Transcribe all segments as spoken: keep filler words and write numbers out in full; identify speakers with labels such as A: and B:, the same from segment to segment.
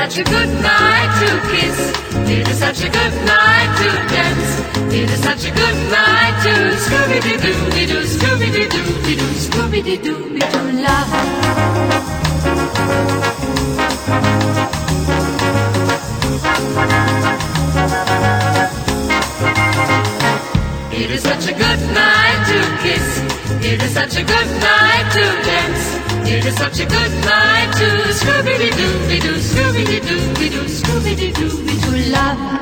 A: such a good night to kiss. It is such a good night to dance. It is such a good night to Scooby-Doo-Doo-Doo, Scooby-Doo-Doo-Doo, Scooby-Doo-Doo-Doo, love. It is such a good night to kiss. It is such a good night to dance. It is such a good night to Scooby-Doo-Doo-Doo, Scooby-Doo-Doo-Doo, Scooby-Doo-Doo-Doo, love.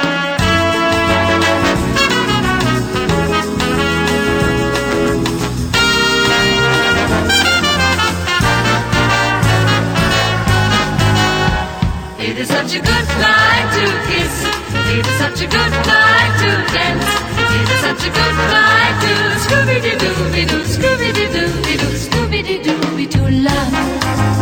A: It is such a good night to kiss. It is such a good night to dance. It is such a good night to Scooby-Doo-Doo-Doo, Scooby-Doo-Doo-Doo, Scooby-Doo-Doo-Doo, love.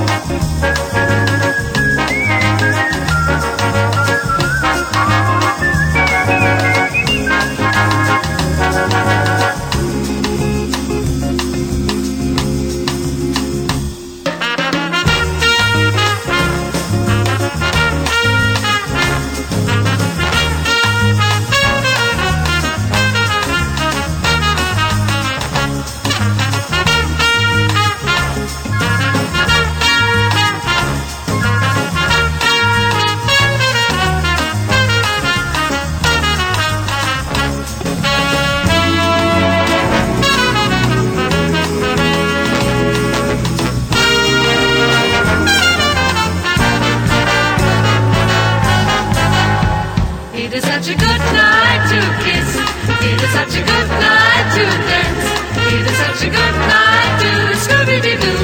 A: It is such a good night to kiss. It is such a good night to dance. It is such a good night to Scooby-Doo.